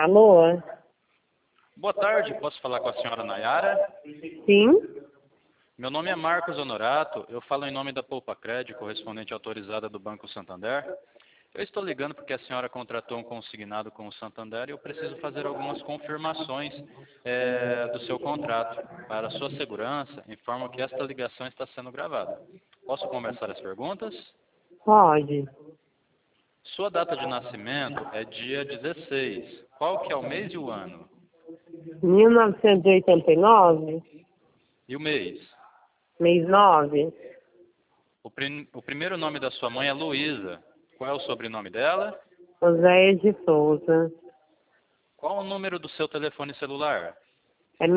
Alô? Boa tarde, posso falar com a senhora Nayara? Sim? Meu nome é Marcos Honorato, eu falo em nome da Poupa Crédito, correspondente autorizada do Banco Santander. Eu estou ligando porque a senhora contratou um consignado com o Santander e eu preciso fazer algumas confirmações do seu contrato. Para sua segurança, informo que esta ligação está sendo gravada. Posso conversar as perguntas? Pode. Sua data de nascimento é dia 16. Qual que é o mês e o ano? 1989, E o mês? mês 9, O primeiro nome da sua mãe é Luísa. Qual é o sobrenome dela? Oséia de Souza. Qual o número do seu telefone celular? É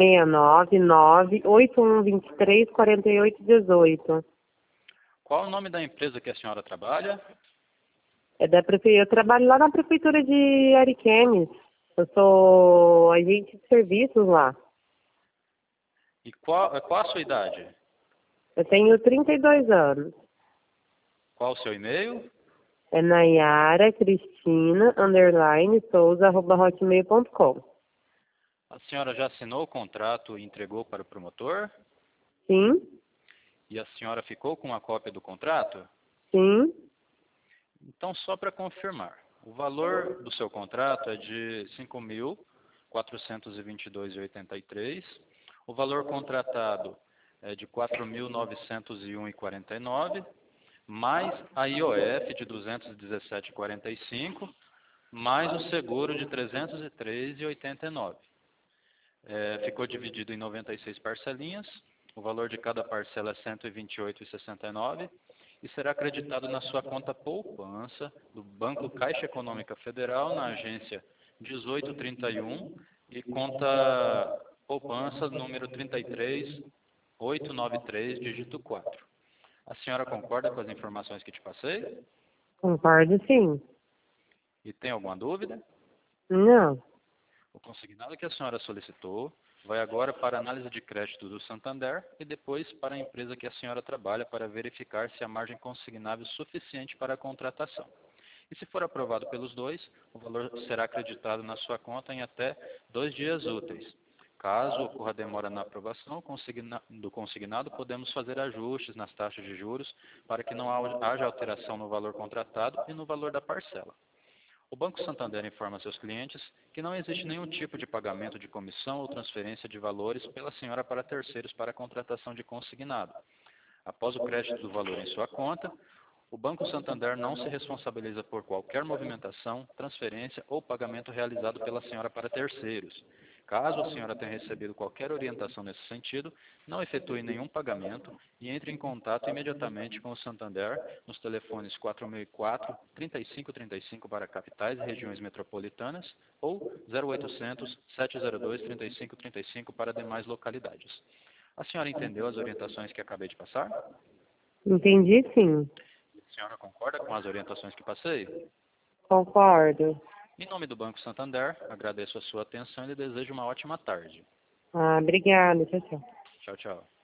699-8123-4818. Qual o nome da empresa que a senhora trabalha? É da prefeitura. Eu trabalho lá na prefeitura de Ariquemes. Eu sou agente de serviços lá. E qual a sua idade? Eu tenho 32 anos. Qual o seu e-mail? É Nayara Cristina _Souza @hotmail.com. A senhora já assinou o contrato e entregou para o promotor? Sim, E a senhora ficou com a cópia do contrato? sim, Então, só para confirmar, o valor do seu contrato é de R$ 5.422,83. O valor contratado é de R$ 4.901,49, mais a IOF de R$ 217,45, mais o seguro de R$ 303,89. Ficou dividido em 96 parcelinhas. O valor de cada parcela é R$ 128,69 e será acreditado na sua conta poupança do Banco Caixa Econômica Federal, na agência 1831 e conta poupança número 33893, dígito 4. A senhora concorda com as informações que te passei? concordo sim. E tem alguma dúvida? Não, O consignado que a senhora solicitou vai agora para a análise de crédito do Santander e depois para a empresa que a senhora trabalha para verificar se há margem consignável suficiente para a contratação. E se for aprovado pelos dois, o valor será acreditado na sua conta em até 2 dias úteis. Caso ocorra demora na aprovação do consignado, podemos fazer ajustes nas taxas de juros para que não haja alteração no valor contratado e no valor da parcela. O Banco Santander informa seus clientes que não existe nenhum tipo de pagamento de comissão ou transferência de valores pela senhora para terceiros para a contratação de consignado. Após o crédito do valor em sua conta, o Banco Santander não se responsabiliza por qualquer movimentação, transferência ou pagamento realizado pela senhora para terceiros. Caso a senhora tenha recebido qualquer orientação nesse sentido, não efetue nenhum pagamento e entre em contato imediatamente com o Santander nos telefones 4004-3535 para capitais e regiões metropolitanas ou 0800-702-3535 para demais localidades. A senhora entendeu as orientações que acabei de passar? entendi sim. A senhora concorda com as orientações que passei? Concordo. Em nome do Banco Santander, agradeço a sua atenção e lhe desejo uma ótima tarde. Obrigada, tchau, tchau. Tchau, tchau.